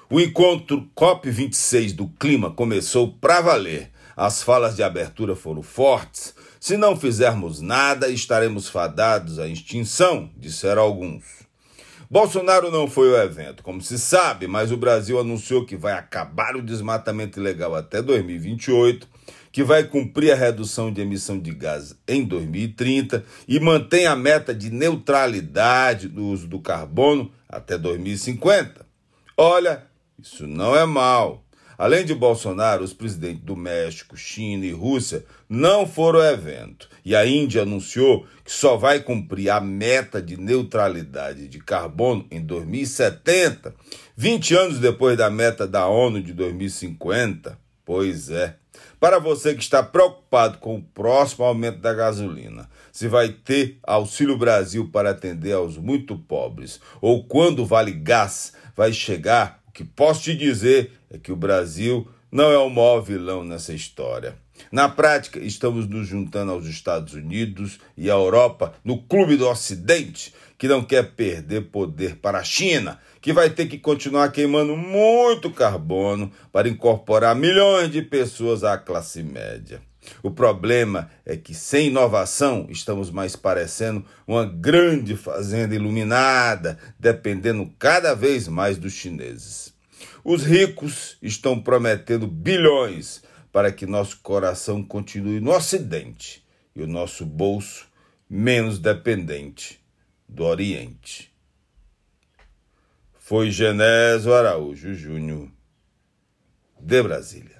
O encontro COP26 do clima começou para valer. As falas de abertura foram fortes. Se não fizermos nada, estaremos fadados à extinção, disseram alguns. Bolsonaro não foi ao evento, como se sabe, mas o Brasil anunciou que vai acabar o desmatamento ilegal até 2028, que vai cumprir a redução de emissão de gases em 2030 e mantém a meta de neutralidade do uso do carbono até 2050. Olha, isso não é mal. Além de Bolsonaro, os presidentes do México, China e Rússia não foram ao evento. E a Índia anunciou que só vai cumprir a meta de neutralidade de carbono em 2070, 20 anos depois da meta da ONU de 2050. Pois é. Para você que está preocupado com o próximo aumento da gasolina, se vai ter Auxílio Brasil para atender aos muito pobres, ou quando o Vale Gás vai chegar, o que posso te dizer é que o Brasil não é o maior vilão nessa história. Na prática, estamos nos juntando aos Estados Unidos e à Europa no clube do Ocidente, que não quer perder poder para a China, que vai ter que continuar queimando muito carbono para incorporar milhões de pessoas à classe média. O problema é que, sem inovação, estamos mais parecendo uma grande fazenda iluminada, dependendo cada vez mais dos chineses. Os ricos estão prometendo bilhões para que nosso coração continue no Ocidente e o nosso bolso menos dependente do Oriente. Foi Genésio Araújo Júnior, de Brasília.